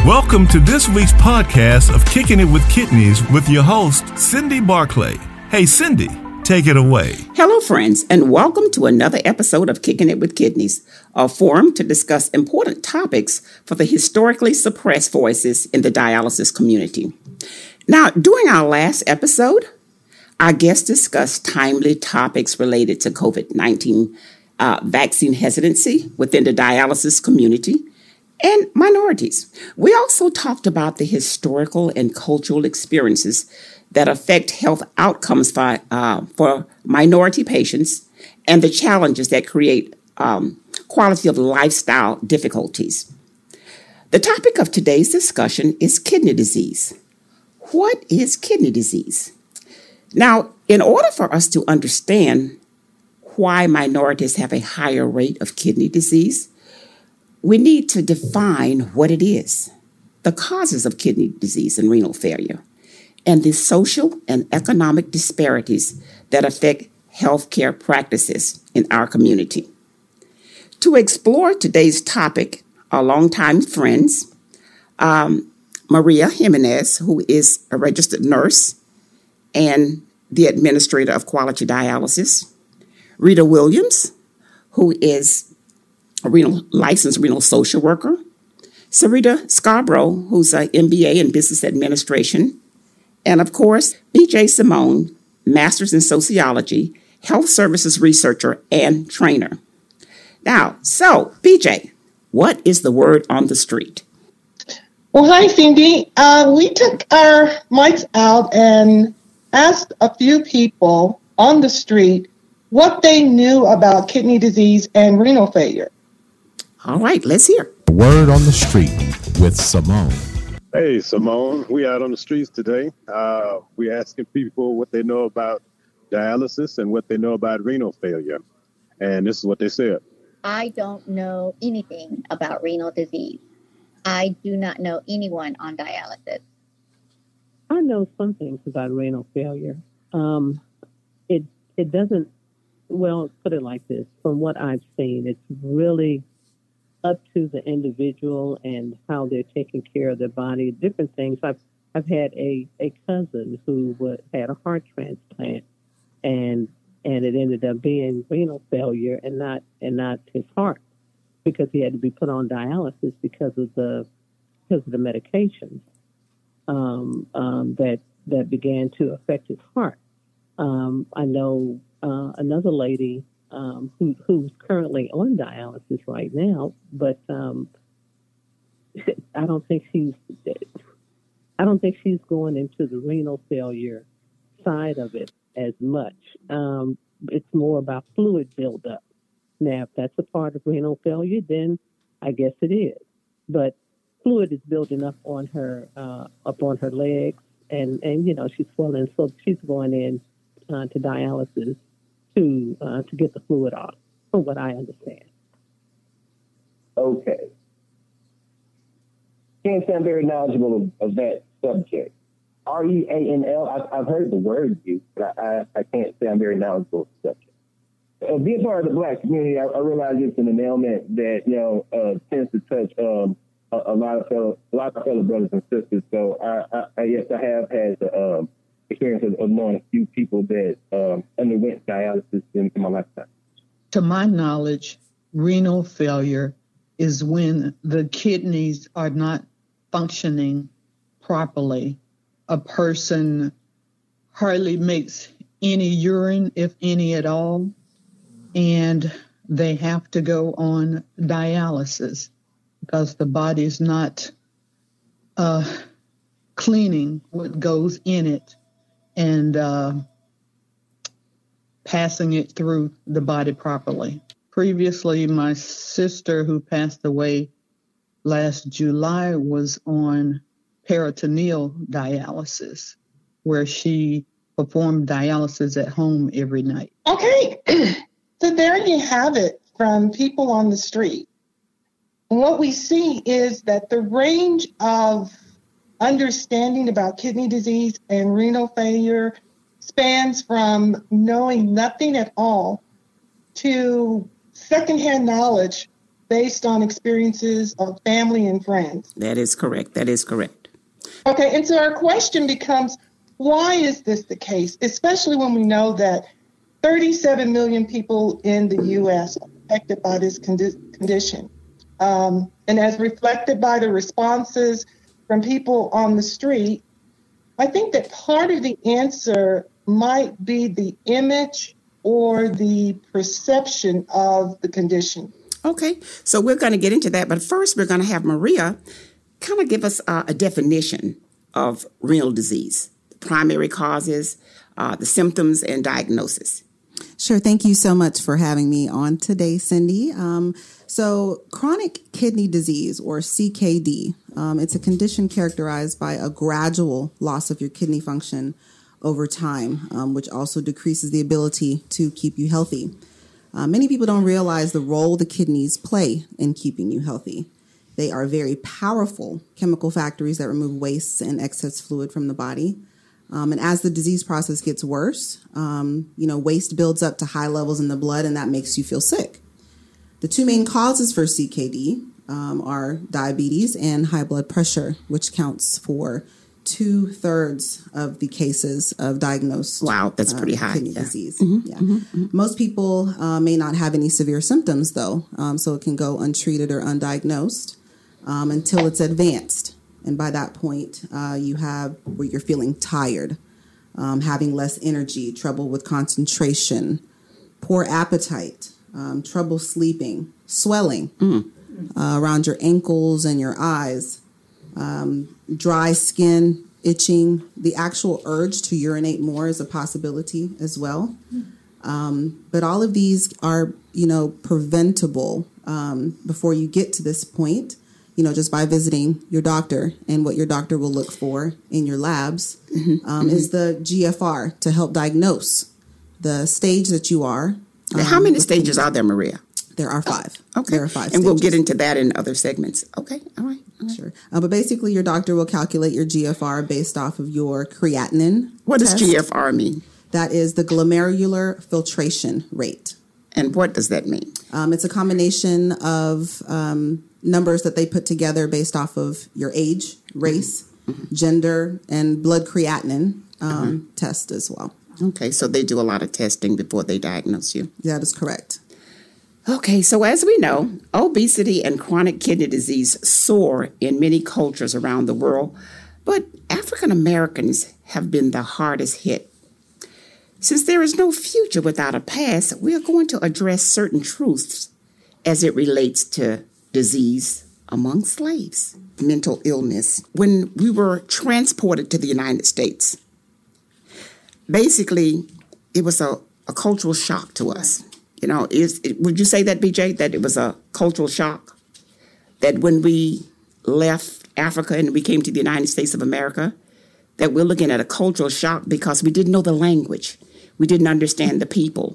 Welcome to this week's podcast of Kicking It with Kidneys with your host, Cindy Barclay. Hey, Cindy, take it away. Hello, friends, and welcome to another episode of Kicking It with Kidneys, a forum to discuss important topics for the historically suppressed voices in the dialysis community. Now, during our last episode, our guests discussed timely topics related to COVID-19 vaccine hesitancy within the dialysis community and minorities. We also talked about the historical and cultural experiences that affect health outcomes for minority patients and the challenges that create quality of lifestyle difficulties. The topic of today's discussion is kidney disease. What is kidney disease? Now, in order for us to understand why minorities have a higher rate of kidney disease, we need to define what it is, the causes of kidney disease and renal failure, and the social and economic disparities that affect healthcare practices in our community. To explore today's topic, our longtime friends, Maria Jimenez, who is a registered nurse and the administrator of quality dialysis, Rita Williams, who is a licensed renal social worker, Sarita Scarborough, who's an MBA in business administration, and of course, BJ Simone, master's in sociology, health services researcher, and trainer. Now, so BJ, what is the word on the street? Well, hi, Cindy. We took our mics out and asked a few people on the street what they knew about kidney disease and renal failure. All right, let's hear. Word on the street with Simone. Hey, Simone. We out on the streets today. We're asking people what they know about dialysis and what they know about renal failure. And this is what they said. I don't know anything about renal disease. I do not know anyone on dialysis. I know some things about renal failure. It doesn't, well, put it like this. From what I've seen, it's really up to the individual and how they're taking care of their body, different things. I've had a cousin who had a heart transplant, and it ended up being renal failure and not his heart, because he had to be put on dialysis because of the medications that began to affect his heart. I know another lady who's currently on dialysis right now, but I don't think she's going into the renal failure side of it as much. It's more about fluid buildup. Now, if that's a part of renal failure, then I guess it is. But fluid is building up on her legs, and she's swelling, so she's going in to dialysis to get the fluid off, from what I understand. Okay. Can't say I'm very knowledgeable of that subject. REANL, I've heard the word used, but I can't say I'm very knowledgeable of the subject. Being part of the Black community, I realize it's an ailment that tends to touch a lot of fellow brothers and sisters. So I have had experience of knowing a few people that underwent dialysis in my lifetime. To my knowledge, renal failure is when the kidneys are not functioning properly. A person hardly makes any urine, if any at all, and they have to go on dialysis because the body is not cleaning what goes in it and passing it through the body properly. Previously, my sister, who passed away last July, was on peritoneal dialysis, where she performed dialysis at home every night. Okay, so there you have it from people on the street. And what we see is that the range of understanding about kidney disease and renal failure spans from knowing nothing at all to secondhand knowledge based on experiences of family and friends. That is correct. That is correct. Okay, and so our question becomes, why is this the case, especially when we know that 37 million people in the U.S. are affected by this condition? And as reflected by the responses from people on the street, I think that part of the answer might be the image or the perception of the condition. Okay, so we're going to get into that, but first we're going to have Maria kind of give us a definition of renal disease, the primary causes, the symptoms, and diagnosis. Sure. Thank you so much for having me on today, Cindy. So chronic kidney disease, or CKD, it's a condition characterized by a gradual loss of your kidney function over time, which also decreases the ability to keep you healthy. Many people don't realize the role the kidneys play in keeping you healthy. They are very powerful chemical factories that remove waste and excess fluid from the body. And as the disease process gets worse, waste builds up to high levels in the blood, and that makes you feel sick. The two main causes for CKD are diabetes and high blood pressure, which counts for 2/3 of the cases of diagnosed that's pretty high. Kidney disease. Most people may not have any severe symptoms, though, so it can go untreated or undiagnosed until it's advanced. And by that point, you're feeling tired, having less energy, trouble with concentration, poor appetite, trouble sleeping, swelling around your ankles and your eyes, dry skin, itching. The actual urge to urinate more is a possibility as well. But all of these are, preventable before you get to this point. Just by visiting your doctor, and what your doctor will look for in your labs is the GFR to help diagnose the stage that you are. How many stages are there, Maria? There are 5. Okay. There are 5 and stages. We'll get into that in other segments. Okay. All right. Sure. But basically, your doctor will calculate your GFR based off of your creatinine. What test. does GFR mean? That is the glomerular filtration rate. And what does that mean? It's a combination of numbers that they put together based off of your age, race, gender, and blood creatinine test as well. Okay, so they do a lot of testing before they diagnose you. That is correct. Okay, so as we know, obesity and chronic kidney disease soar in many cultures around the world, but African Americans have been the hardest hit. Since there is no future without a past, we are going to address certain truths as it relates to disease among slaves, mental illness. When we were transported to the United States, basically, it was a cultural shock to us. Would you say that, BJ, that it was a cultural shock? That when we left Africa and we came to the United States of America, that we're looking at a cultural shock because we didn't know the language. We didn't understand the people,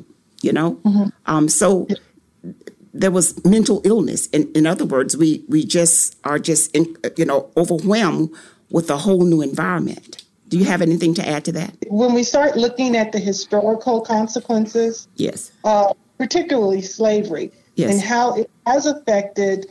So there was mental illness. In other words, we just are overwhelmed with a whole new environment. Do you have anything to add to that? When we start looking at the historical consequences, yes, particularly slavery, yes, and how it has affected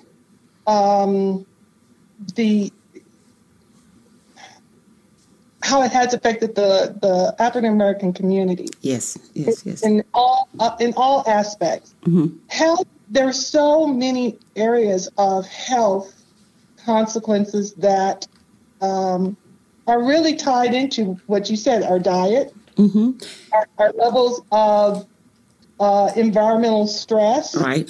the African American community. Yes. In all aspects. Health. There are so many areas of health consequences that are really tied into what you said: our diet, our levels of environmental stress, right?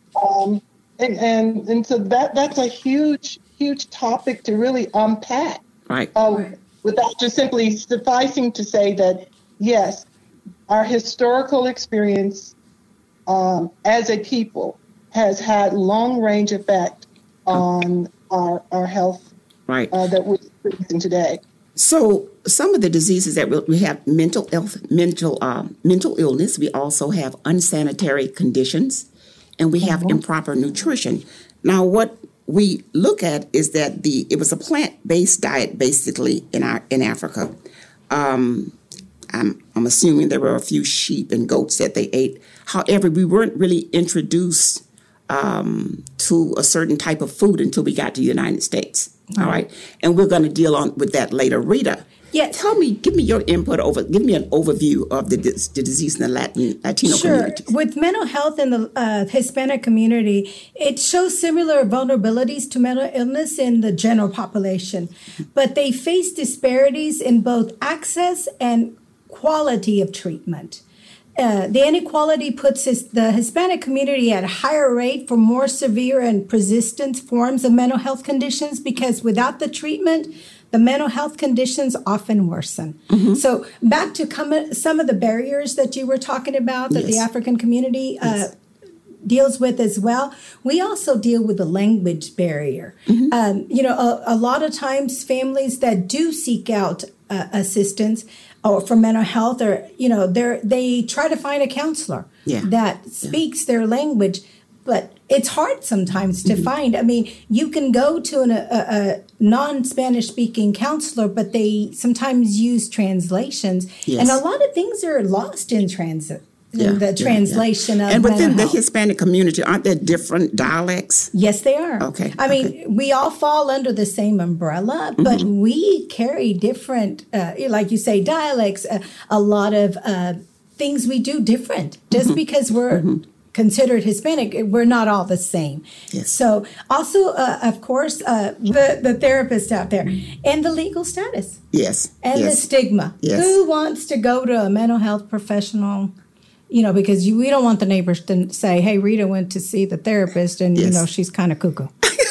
And so that's a huge topic to really unpack, right? Without just simply sufficing to say that yes, our historical experience as a people has had long-range effect on our health, right? That we're experiencing today. So some of the diseases that we have: mental illness. We also have unsanitary conditions, and we have improper nutrition. Now, what we look at is that it was a plant-based diet basically in Africa. I'm assuming there were a few sheep and goats that they ate. However, we weren't really introduced to a certain type of food until we got to the United States. All right. And we're going to deal with that later. Rita, yes. Give me your input give me an overview of the disease in the Latino community. With mental health in the Hispanic community, it shows similar vulnerabilities to mental illness in the general population, but they face disparities in both access and quality of treatment. The inequality puts the Hispanic community at a higher rate for more severe and persistent forms of mental health conditions, because without the treatment, the mental health conditions often worsen. Mm-hmm. So back to some of the barriers that you were talking about that the African community deals with as well. We also deal with the language barrier. Mm-hmm. A lot of times families that do seek out assistance or for mental health, or they try to find a counselor that speaks their language, but it's hard sometimes to find. I mean, you can go to a non-Spanish speaking counselor, but they sometimes use translations, and a lot of things are lost in transit. The translation of and within the health. Hispanic community, aren't there different dialects? Yes, they are. Okay. I mean, we all fall under the same umbrella, but we carry different, like you say, dialects. A lot of things we do different. Just because we're considered Hispanic, we're not all the same. Yes. So, also, of course, the therapist out there and the legal status. Yes. And the stigma. Yes. Who wants to go to a mental health professional? Because we don't want the neighbors to say, hey, Rita went to see the therapist and, she's kind of cuckoo.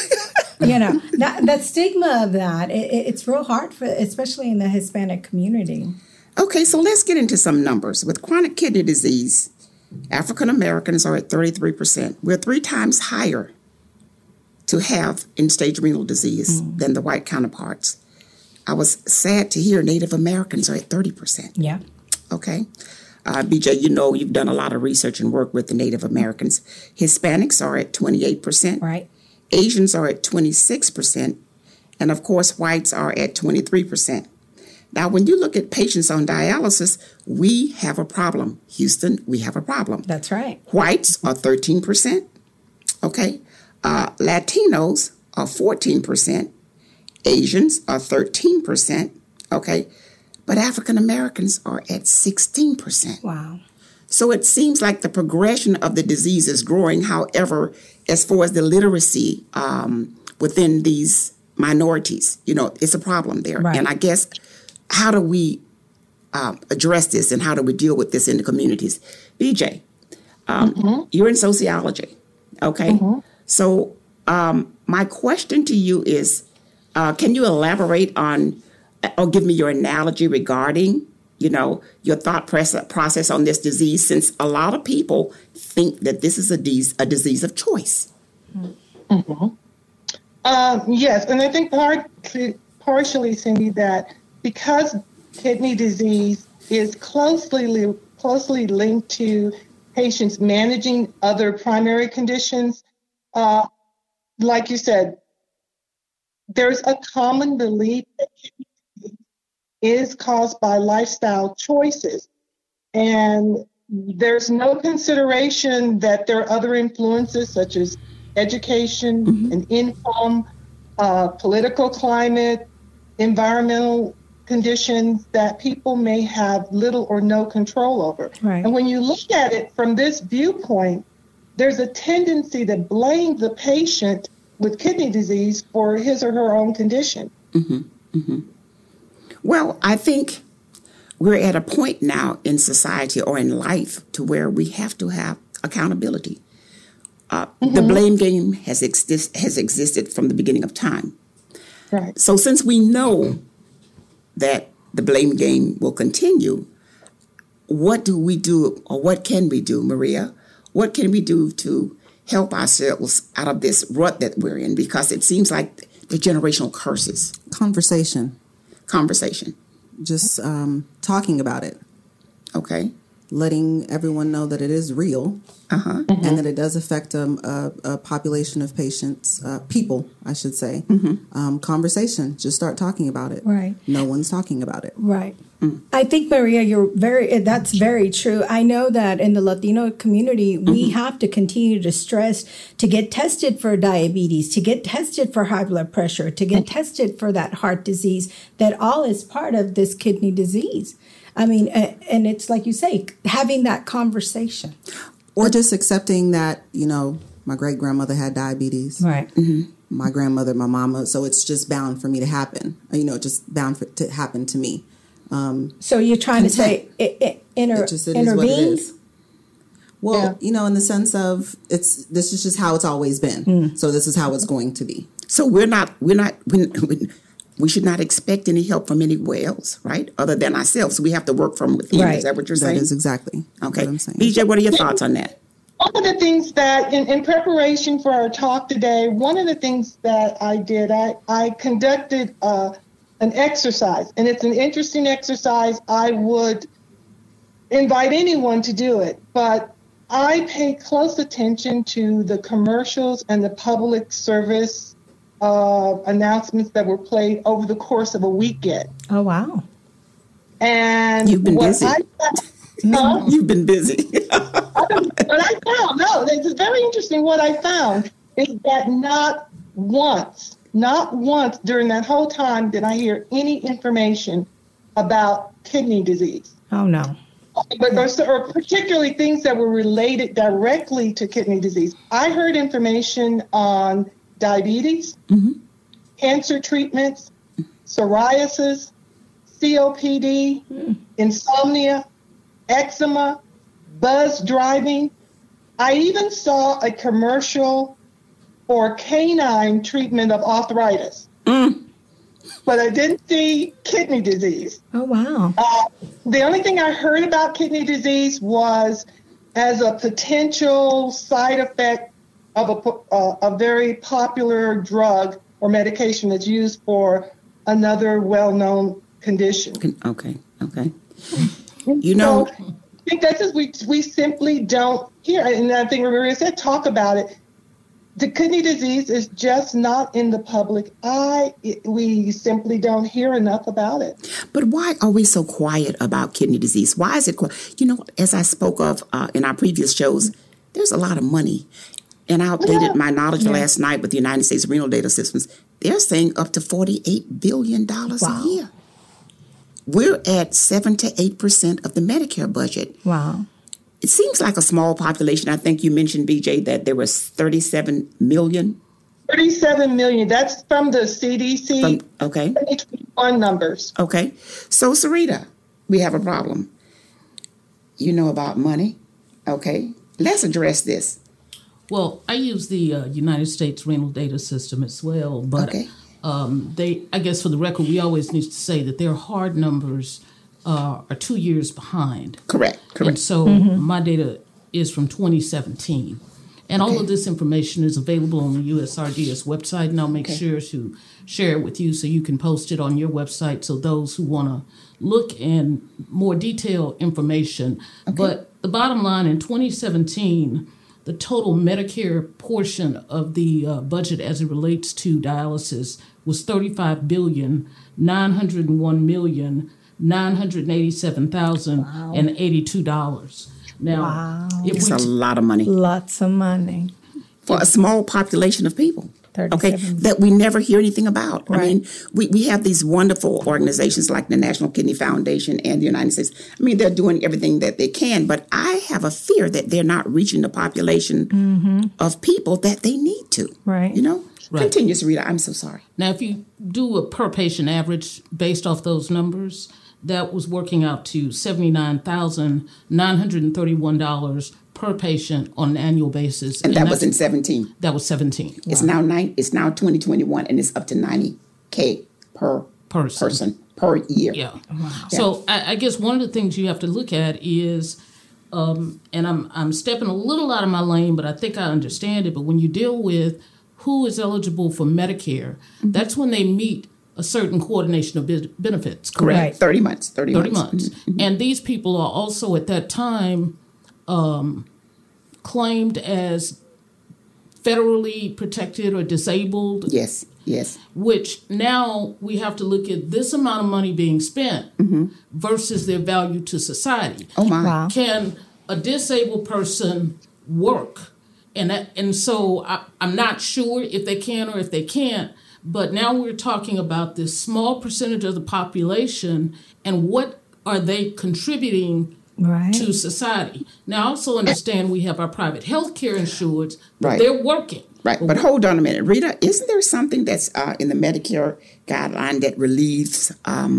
That stigma of that, it's real hard, especially in the Hispanic community. Okay, so let's get into some numbers. With chronic kidney disease, African Americans are at 33%. We're 3 times higher to have end-stage renal disease than the white counterparts. I was sad to hear Native Americans are at 30%. Yeah. Okay. BJ, you've done a lot of research and work with the Native Americans. Hispanics are at 28%. Right. Asians are at 26%. And, of course, whites are at 23%. Now, when you look at patients on dialysis, we have a problem. Houston, we have a problem. That's right. Whites are 13%. Okay. Latinos are 14%. Asians are 13%. Okay. But African Americans are at 16%. Wow. So it seems like the progression of the disease is growing. However, as far as the literacy within these minorities, it's a problem there. Right. And I guess, how do we address this and how do we deal with this in the communities? BJ, you're in sociology, okay? So my question to you is, can you elaborate on or give me your analogy regarding, your thought process on this disease, since a lot of people think that this is a disease of choice. Yes, and I think partially, Cindy, that because kidney disease is closely linked to patients managing other primary conditions, like you said, there's a common belief that kidney disease is caused by lifestyle choices. And there's no consideration that there are other influences such as education and income, political climate, environmental conditions that people may have little or no control over. Right. And when you look at it from this viewpoint, there's a tendency to blame the patient with kidney disease for his or her own condition. Well, I think we're at a point now in society or in life to where we have to have accountability. The blame game has existed from the beginning of time. Right. So since we know that the blame game will continue, what do we do, or what can we do, Maria? What can we do to help ourselves out of this rut that we're in? Because it seems like the generational curses. Conversation. Conversation. Just talking about it. Okay. letting everyone know that it is real and that it does affect a population of patients, people, I should say. Conversation, just start talking about it. Right. No one's talking about it. Right. I think, Maria, that's very true. I know that in the Latino community, we have to continue to stress to get tested for diabetes, to get tested for high blood pressure, to get tested for that heart disease, that all is part of this kidney disease. I mean, and it's like you say, having that conversation. Or just accepting that, my great-grandmother had diabetes. Right. My grandmother, my mama. So it's just bound for me to happen, just bound to happen to me. So you're trying to say intervene? Is what it is. Well, in the sense of this is just how it's always been. So this is how it's going to be. So we should not expect any help from anywhere else, right? Other than ourselves. We have to work from within. Right. Is that what you're saying? That is exactly okay. What I'm saying. BJ, what are your thoughts on that? One of the things that, in preparation for our talk today, one of the things that I did, I conducted an exercise, and it's an interesting exercise. I would invite anyone to do it, but I paid close attention to the commercials and the public service announcements that were played over the course of a weekend. Oh, wow. And you've been busy. You've been busy. What I found, it's very interesting. What I found is that not once during that whole time did I hear any information about kidney disease. Oh, no. But or particularly things that were related directly to kidney disease. I heard information on diabetes, cancer treatments, psoriasis, COPD, insomnia, eczema, buzz driving. I even saw a commercial for canine treatment of arthritis. But I didn't see kidney disease. Oh, wow. The only thing I heard about kidney disease was as a potential side effect of a very popular drug or medication that's used for another well-known condition. Okay. So, I think that's just we simply don't hear. And I think Maria said, talk about it. The kidney disease is just not in the public eye. We simply don't hear enough about it. But why are we so quiet about kidney disease? Why is it quiet? As I spoke of in our previous shows, there's a lot of money. And I updated my knowledge last night with the United States Renal Data Systems. They're saying up to $48 billion a year. We're at 7 to 8% of the Medicare budget. Wow. It seems like a small population. I think you mentioned, BJ, that there was 37 million. 37 million. That's from the CDC. Okay. 2021 numbers. Okay. So, Sarita, we have a problem. You know about money. Okay. Let's address this. Well, I use the United States Renal Data System as well, but I guess for the record, we always need to say that their hard numbers are 2 years behind. Correct. And so my data is from 2017. And all of this information is available on the USRDS website, and I'll make sure to share it with you so you can post it on your website so those who want to look in more detailed information. But the bottom line, in 2017, the total Medicare portion of the budget as it relates to dialysis was $35,987,082. Now, it's a lot of money. Lots of money. For a small population of people. 37. That we never hear anything about. Right. I mean, we have these wonderful organizations like the National Kidney Foundation and the United States. I mean, they're doing everything that they can, but I have a fear that they're not reaching the population of people that they need to. Right. Right. Continue, Sarita. I'm so sorry. Now, if you do a per patient average based off those numbers, that was working out to $79,931 per patient on an annual basis. And that was in 17. That was 17. It's now 2021, and it's up to $90K per person per year. Yeah. Wow. So I guess one of the things you have to look at is, and I'm stepping a little out of my lane, but I think I understand it. But when you deal with who is eligible for Medicare, that's when they meet a a certain coordination of benefits, Correct. correct? 30 months. 30 months. Mm-hmm. And these people are also at that time claimed as federally protected or disabled. Yes, yes. Which now we have to look at this amount of money being spent versus their value to society. Oh, my. Wow. Can a disabled person work? And so I'm not sure if they can or if they can't, but now we're talking about this small percentage of the population and what are they contributing to society. Now, I also understand we have our private health care insurance, but they're working. Right, but hold on a minute. Rita, isn't there something that's in the Medicare guideline that relieves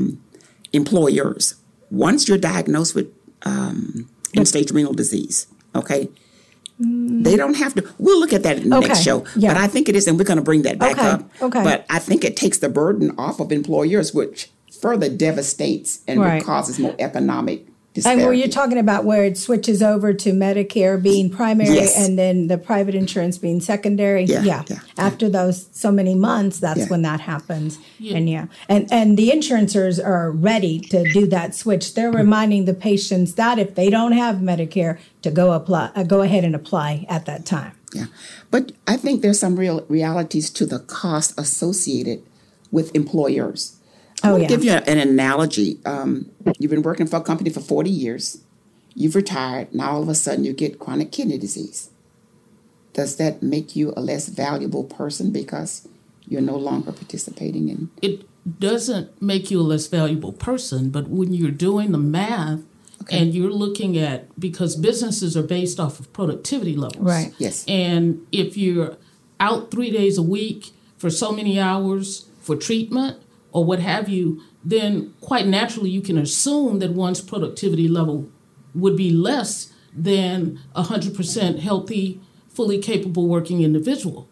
employers once you're diagnosed with end-stage renal disease, okay? They don't have to. We'll look at that in the next show. Yeah. But I think it is, and we're going to bring that back up. Okay. But I think it takes the burden off of employers, which further devastates and causes more economic disparity. And were you talking about where it switches over to Medicare being primary and then the private insurance being secondary? Yeah. After those so many months, that's when that happens. Yeah. And the insurances are ready to do that switch. They're reminding the patients that if they don't have Medicare, to go ahead and apply at that time. Yeah. But I think there's some real realities to the cost associated with employers. I'll give you an analogy. You've been working for a company for 40 years. You've retired. Now all of a sudden you get chronic kidney disease. Does that make you a less valuable person because you're no longer participating in? It doesn't make you a less valuable person, but when you're doing the math and you're looking at, because businesses are based off of productivity levels. Right. Yes. And if you're out 3 days a week for so many hours for treatment, or what have you, then quite naturally you can assume that one's productivity level would be less than a 100% healthy, fully capable working individual.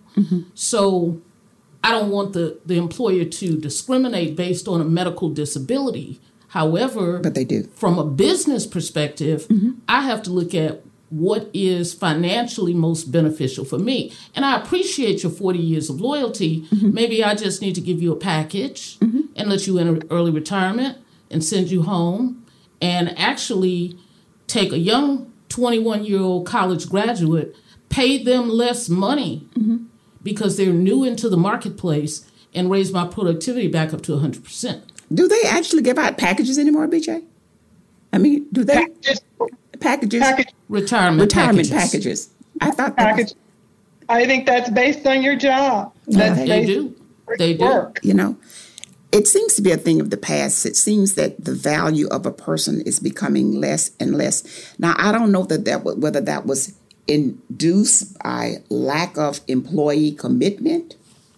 So I don't want the employer to discriminate based on a medical disability. However, but they do. From a business perspective, I have to look at what is financially most beneficial for me. And I appreciate your 40 years of loyalty. Maybe I just need to give you a package and let you enter early retirement and send you home and actually take a young 21-year-old college graduate, pay them less money because they're new into the marketplace and raise my productivity back up to 100%. Do they actually give out packages anymore, BJ? I mean, do they? Packages. Retirement packages. I thought I think that's based on your job. They do. Work. You know, it seems to be a thing of the past. It seems that the value of a person is becoming less and less. Now, I don't know whether that was induced by lack of employee commitment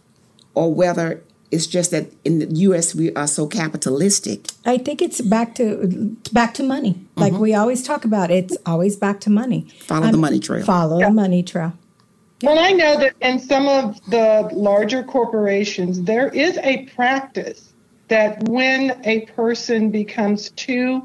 or whether it's just that in the U.S. we are so capitalistic. I think it's back to money. Like we always talk about, it's always back to money. Follow the money trail. The money trail. Well, I know that in some of the larger corporations, there is a practice that when a person becomes too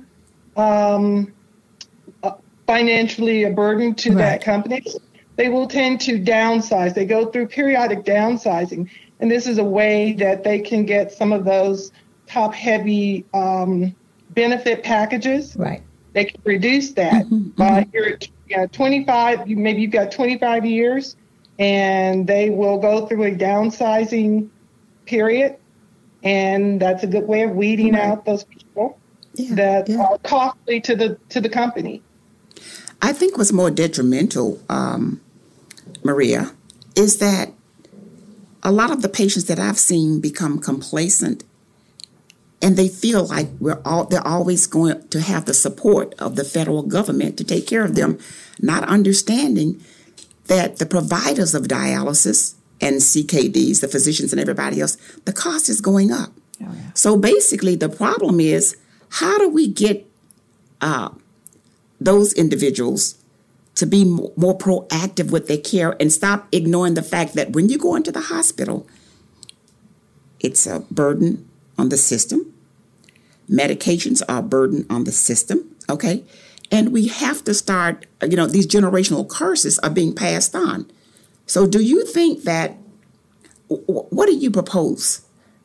financially a burden to that company, they will tend to downsize. They go through periodic downsizing. And this is a way that they can get some of those top-heavy benefit packages. Right. They can reduce that. You're 25, maybe you've got 25 years, and they will go through a downsizing period. And that's a good way of weeding out those people that are costly to the company. I think what's more detrimental, Maria, is that a lot of the patients that I've seen become complacent and they feel like they're always going to have the support of the federal government to take care of them, not understanding that the providers of dialysis and CKDs, the physicians and everybody else, the cost is going up. So basically the problem is, how do we get those individuals to be more proactive with their care and stop ignoring the fact that when you go into the hospital, it's a burden on the system. Medications are a burden on the system, okay? And we have to start, these generational curses are being passed on. So do you think that, what do you propose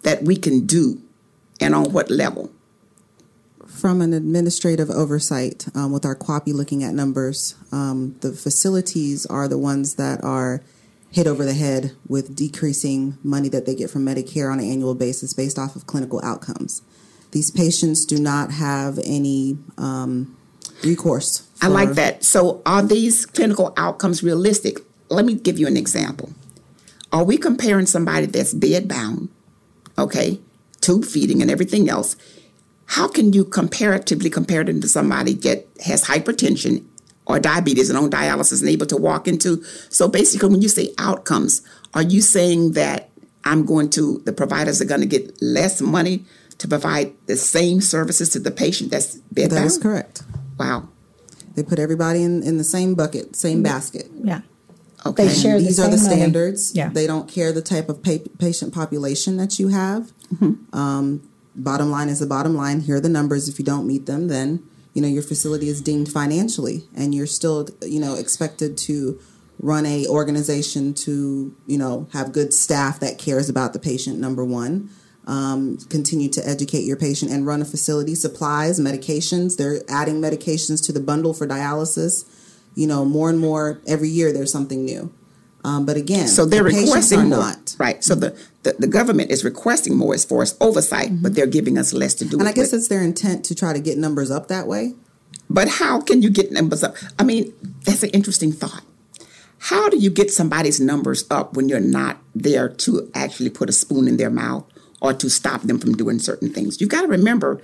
that we can do, and on what level? From an administrative oversight, with our QAPI looking at numbers, the facilities are the ones that are hit over the head with decreasing money that they get from Medicare on an annual basis based off of clinical outcomes. These patients do not have any recourse. I like that. So are these clinical outcomes realistic? Let me give you an example. Are we comparing somebody that's bedbound, okay, tube feeding and everything else? How can you comparatively compare them to somebody that has hypertension or diabetes and on dialysis and able to walk into? So basically, when you say outcomes, are you saying that the providers are going to get less money to provide the same services to the patient that's bedbound? That is correct. Wow. They put everybody in the same bucket, same basket. Yeah. Okay. They share These are the standards. Yeah. They don't care the type of patient population that you have. Bottom line is the bottom line. Here are the numbers. If you don't meet them, then your facility is deemed financially, and you're still expected to run a organization to have good staff that cares about the patient. Number one, continue to educate your patient and run a facility. Supplies, medications. They're adding medications to the bundle for dialysis. More and more every year. There's something new. But again, so they're requesting more. Not. Right. So the government is requesting more as far as oversight, but they're giving us less to do. And I guess it's their intent to try to get numbers up that way. But how can you get numbers up? I mean, that's an interesting thought. How do you get somebody's numbers up when you're not there to actually put a spoon in their mouth or to stop them from doing certain things? You've got to remember,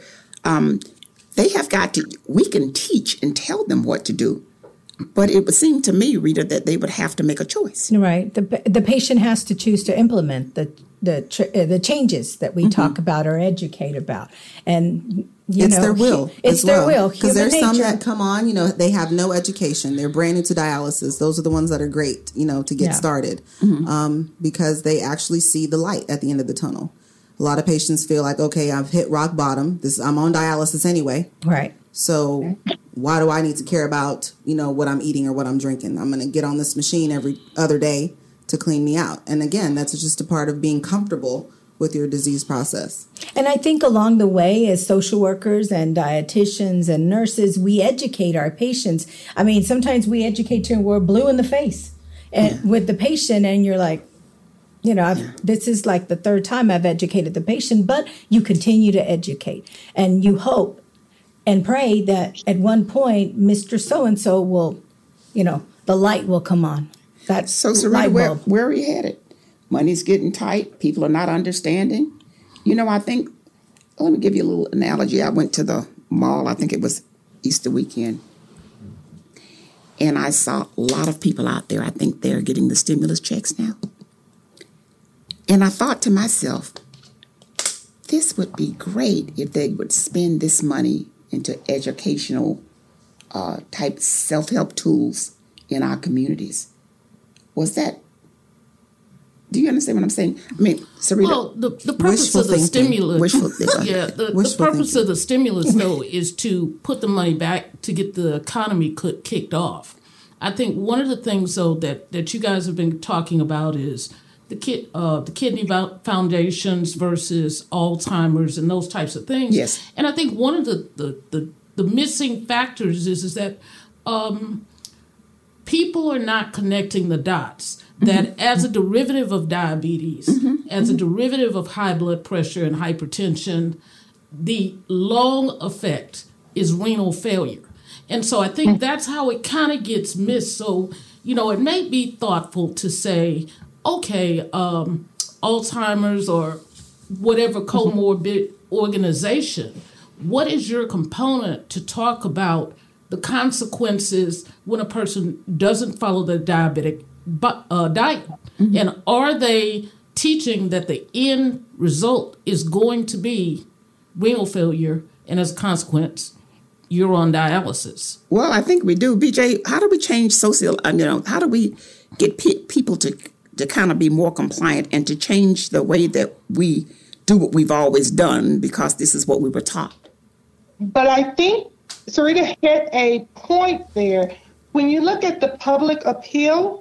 we can teach and tell them what to do. But it would seem to me, Rita, that they would have to make a choice. Right. The patient has to choose to implement the changes that we talk about or educate about. And, it's their will. It's their will. Because there's some that come on, they have no education. They're brand new to dialysis. Those are the ones that are great, to get started because they actually see the light at the end of the tunnel. A lot of patients feel like, okay, I've hit rock bottom. I'm on dialysis anyway. Right. So why do I need to care about, what I'm eating or what I'm drinking? I'm going to get on this machine every other day to clean me out. And again, that's just a part of being comfortable with your disease process. And I think along the way, as social workers and dietitians and nurses, we educate our patients. I mean, sometimes we educate you and we're blue in the face and with the patient, and you're like, this is like the third time I've educated the patient, but you continue to educate and you hope and pray that at one point, Mr. So-and-so will, the light will come on. That's so Sarita, where are we headed? Money's getting tight. People are not understanding. I think, let me give you a little analogy. I went to the mall, I think it was Easter weekend, and I saw a lot of people out there. I think they're getting the stimulus checks now. And I thought to myself, this would be great if they would spend this money into educational type self-help tools in our communities. Do you understand what I'm saying? I mean, Sarita. Well, the purpose of the stimulus, the purpose of the stimulus, though, is to put the money back to get the economy kicked off. I think one of the things, though, that you guys have been talking about is the kidney foundations versus Alzheimer's and those types of things. Yes. And I think one of the missing factors is that people are not connecting the dots. That as a derivative of diabetes, as a derivative of high blood pressure and hypertension, the long effect is renal failure. And so I think that's how it kind of gets missed. So, it may be thoughtful to say, okay, Alzheimer's or whatever comorbid organization, what is your component to talk about the consequences when a person doesn't follow the diabetic diet? And are they teaching that the end result is going to be renal failure, and as a consequence, you're on dialysis? Well, I think we do. BJ, how do we change how do we get people to kind of be more compliant and to change the way that we do what we've always done, because this is what we were taught? But I think Sarita hit a point there. When you look at the public appeal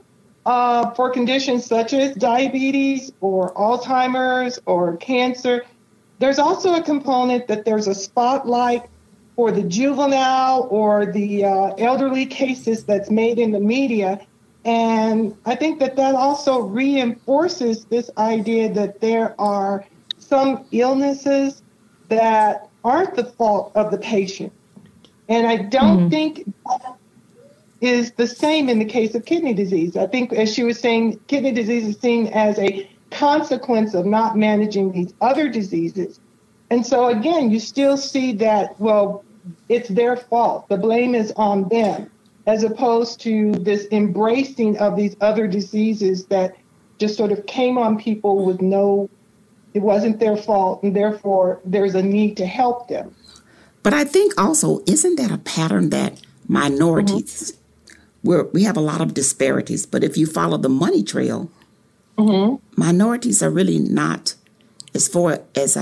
for conditions such as diabetes or Alzheimer's or cancer. There's also a component that there's a spotlight for the juvenile or the elderly cases that's made in the media. And I think that also reinforces this idea that there are some illnesses that aren't the fault of the patient. And I don't think that is the same in the case of kidney disease. I think, as she was saying, kidney disease is seen as a consequence of not managing these other diseases. And so, again, you still see that, well, it's their fault. The blame is on them, as opposed to this embracing of these other diseases that just sort of came on people with it wasn't their fault, and therefore there's a need to help them. But I think also, isn't that a pattern that minorities, where we have a lot of disparities, but if you follow the money trail, minorities are really not, as far as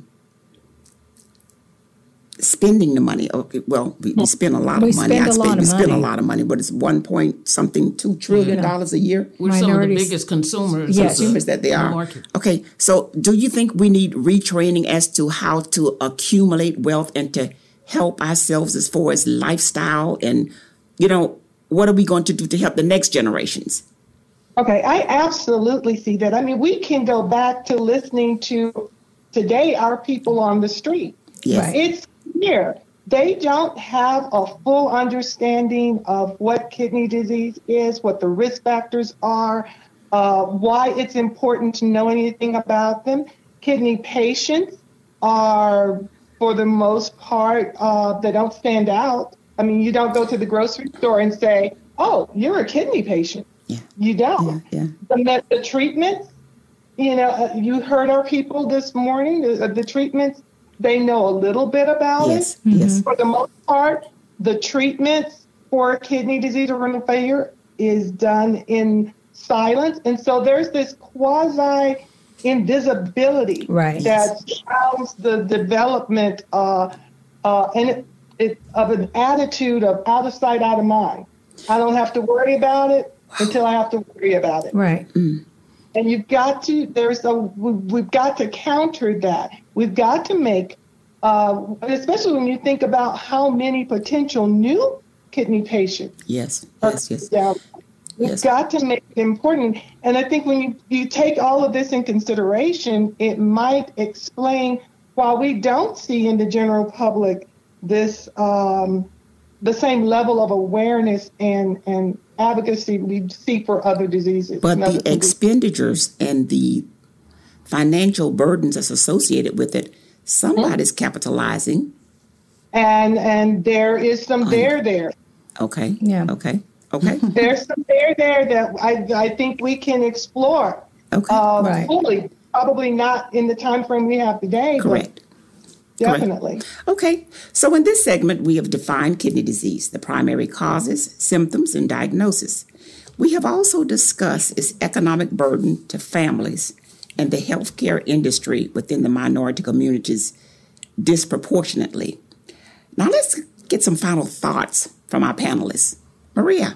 spending the money. Okay, well, we spend a lot of money. We spend a lot of money, but it's $2 trillion a year. We're some of the biggest consumers. Consumers that they are. Market. Okay, so do you think we need retraining as to how to accumulate wealth and to help ourselves as far as lifestyle? And, what are we going to do to help the next generations? Okay, I absolutely see that. I mean, we can go back to listening to today our people on the street. Yes. It's clear they don't have a full understanding of what kidney disease is, what the risk factors are, why it's important to know anything about them. Kidney patients are, for the most part, they don't stand out. I mean, you don't go to the grocery store and say, oh, you're a kidney patient. Yeah. You don't. Yeah. The treatments, you heard our people this morning, the treatments, they know a little bit about it. Yes. For the most part, the treatments for kidney disease or renal failure is done in silence. And so there's this quasi-invisibility that surrounds the development of an attitude of out of sight, out of mind. I don't have to worry about it until I have to worry about it. Right. And we've got to counter that. We've got to make, especially when you think about how many potential new kidney patients. Yes. We've got to make it important. And I think when you take all of this in consideration, it might explain why we don't see in the general public this the same level of awareness and advocacy we see for other diseases. But the expenditures and the financial burdens that's associated with it, somebody's capitalizing. And there is some there. Okay. Yeah. Okay. There's some there that I think we can explore. Okay. Fully. Probably not in the time frame we have today. Correct. Definitely. Correct. Okay. So in this segment, we have defined kidney disease, the primary causes, symptoms, and diagnosis. We have also discussed its economic burden to families and the healthcare industry within the minority communities disproportionately. Now let's get some final thoughts from our panelists. Maria.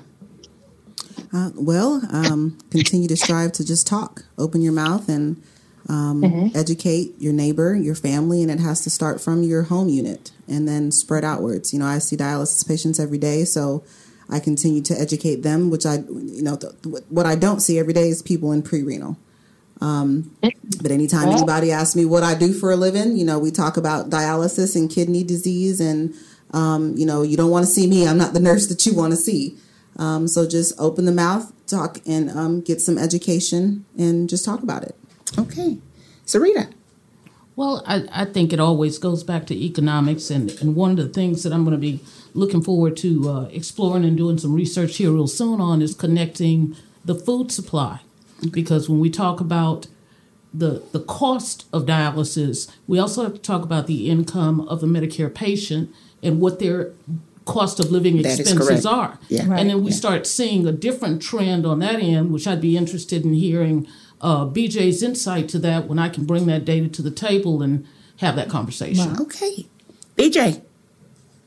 Continue to strive to just talk. Open your mouth and educate your neighbor, your family, and it has to start from your home unit and then spread outwards. I see dialysis patients every day, so I continue to educate them, which what I don't see every day is people in pre-renal. But anytime anybody asks me what I do for a living, we talk about dialysis and kidney disease and, you don't want to see me. I'm not the nurse that you want to see. So just open the mouth, talk, and get some education and just talk about it. Okay. Sarita. Well, I think it always goes back to economics. And one of the things that I'm going to be looking forward to exploring and doing some research here real soon on is connecting the food supply. Because when we talk about the cost of dialysis, we also have to talk about the income of the Medicare patient and what their cost of living expenses are. Yeah. Right. And then we start seeing a different trend on that end, which I'd be interested in hearing BJ's insight to that when I can bring that data to the table and have that conversation. Wow. Okay. BJ.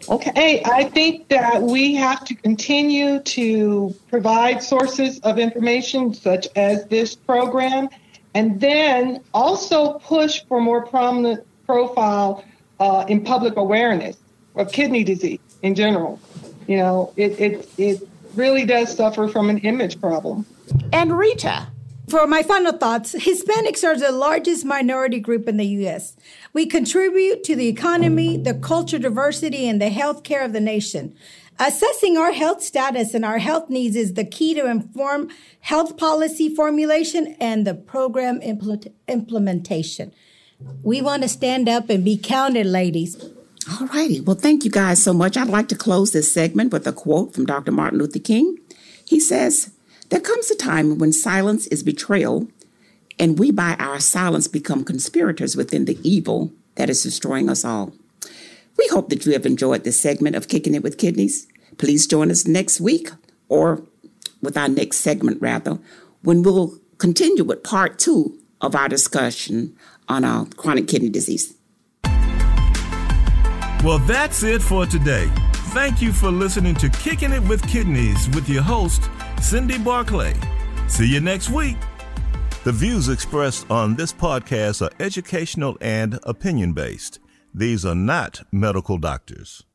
Okay, I think that we have to continue to provide sources of information such as this program, and then also push for more prominent profile in public awareness of kidney disease in general. You know, it really does suffer from an image problem. And Rita. For my final thoughts, Hispanics are the largest minority group in the U.S. We contribute to the economy, the cultural diversity, and the health care of the nation. Assessing our health status and our health needs is the key to inform health policy formulation and the program implementation. We want to stand up and be counted, ladies. All righty. Well, thank you guys so much. I'd like to close this segment with a quote from Dr. Martin Luther King. He says, "There comes a time when silence is betrayal, and we by our silence become conspirators within the evil that is destroying us all." We hope that you have enjoyed this segment of Kicking It with Kidneys. Please join us next week, or with our next segment, rather, when we'll continue with part 2 of our discussion on chronic kidney disease. Well, that's it for today. Thank you for listening to Kicking It with Kidneys with your host, Cindy Barclay. See you next week. The views expressed on this podcast are educational and opinion-based. These are not medical doctors.